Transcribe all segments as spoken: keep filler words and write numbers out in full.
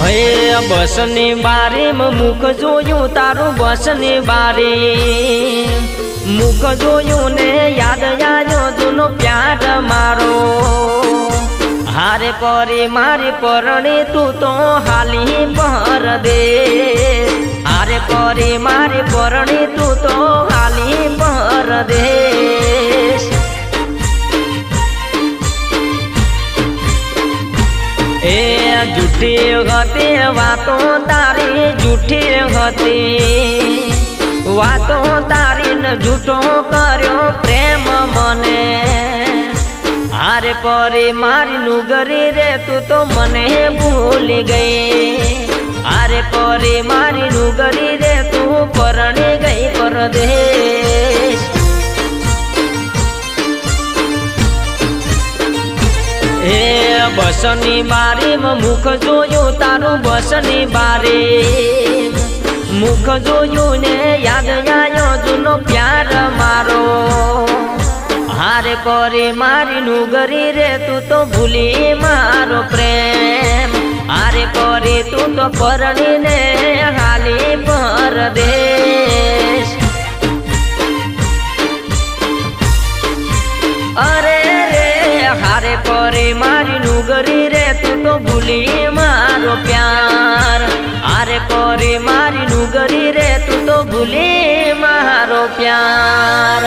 હે બસની બારીમાં મુખ જોયું તારું બસની બારી મુખ જોયું ને યાદ આવ્યો જૂનો પ્યાર મારો હારે પરી મારી પરણી તું તો હાલી પર દે હારે પરી મારી પરણી તું તો હાલી પર દે એ જૂઠી હતી વાતો તારી જૂઠી હતી વાતો તારી ને જૂઠો કર્યો પ્રેમ મને હારે પરી મારી નુગરી રે તું તો મને ભૂલી ગઈ હારે પરી મારી નુગરી રે તું પરણી ગઈ પરદેશ હે બસની બારીમાં મુખ જોયું તારું બસની બારી મુખ જોયું ને યાદ આવ્યો જૂનો પ્યાર મારો હારે પરી મારી નુગરી રે તું તો ભૂલી મારો પ્રેમ હારે પરી તું તો પરણી ને હાલી પરદેશ અરે હારે પરી મારી નુગરી રે તું તો ભૂલી મારો પ્યાર હારે પરી મારી નુગરી રે તું તો ભૂલી મારો પ્યાર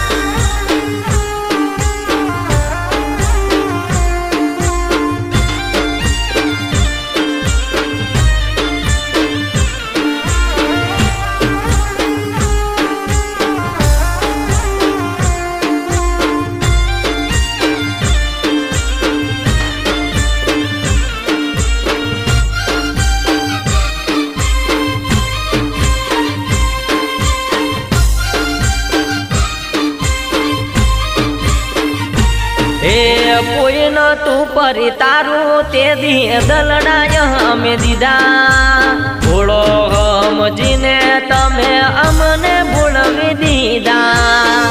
એ કોઈ ન તું પરી તારું તે દી દલડાય અમે દીધા ભોળો સમજીને તમે અમને ભૂલવી દીધા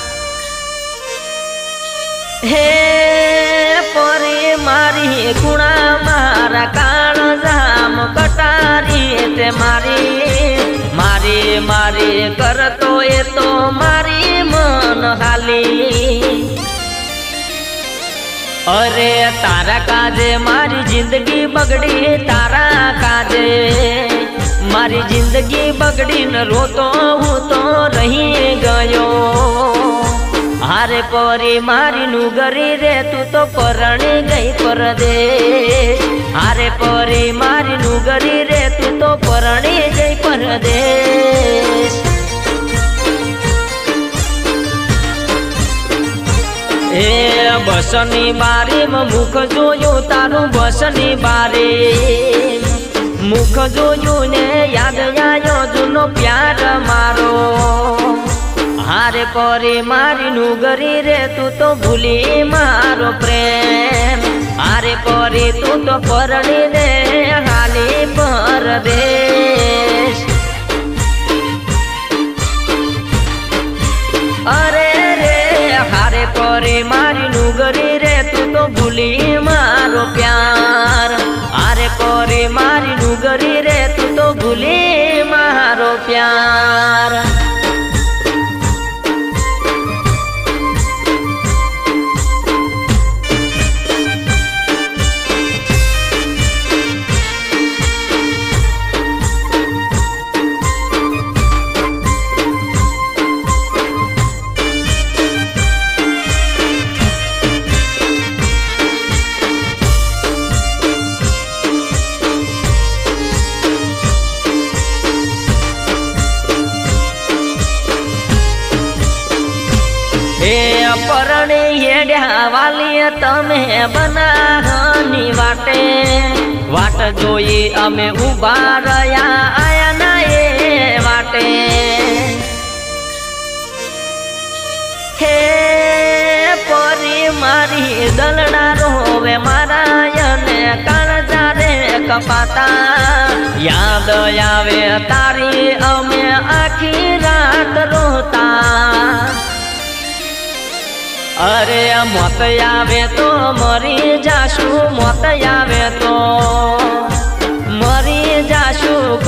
હે પરી મારી ગુણા મારા કાળ જામ કટારી તે મારી મારી મારી કરતો એ તો મારી મન હાલી અરે તારા કાજે મારી જિંદગી બગડી તારા કાજે મારી જિંદગી બગડી ન રોતો હું તો રહી ગયો હારે પરી મારી નુગરી રે તું તો પરણી ગઈ પરદેશ હારે પરી મારી નુગરી રે તું તો પરણી ગઈ પરદેશ એ બસની બારીમાં મુખ જોયું તારું બસની બારી મુખ જોયું ને યાદ આવ્યો જૂનો પ્યાર મારો હારે પરી મારી નુગરી રે તું તો ભૂલી મારો પ્રેમ હારે પરી તું તો પરણી ને હાલી પરદેશ અરે હારે પરી મારી નુગરી રે તું તો ભૂલી મારો પ્યાર હારે પરી મારી નુગરી રે તું તો ભૂલી મારો પ્યાર એ પરણી હેડ્યા વાલી તમે બનાની વાટે વાટ જોઈ અમે ઉભા રહ્યા આયા ના એ વાટે હે પરી મારી દલડા રોવે મારા ને કાળજા રે કપાતા યાદ આવે તારી અમે આખી રાત રોતા અરે મોત આવે તો મરી જાશું મોત આવે તો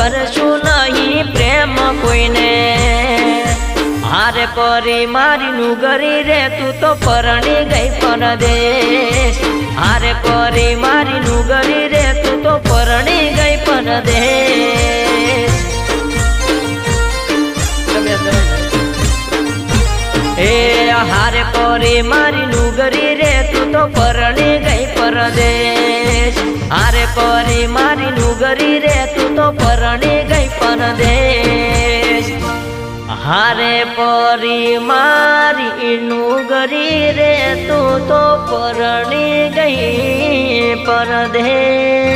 કરશું નહીં પ્રેમ કોઈને હારે પરી મારી નુગરી રે તું તો પરણી ગઈ પરદેશ હારે પરી મારી નુગરી રે તું તો પરણી ગઈ પરદેશ એ હારે પરી મારી નુગરી રે તું તો પરણી ગઈ પરદેશ હારે પરી મારી નુગરી રે તું તો પરણી ગઈ પરદેશ હારે પરી મારી નુગરી રે તું તો પરણી ગઈ પરદેશ।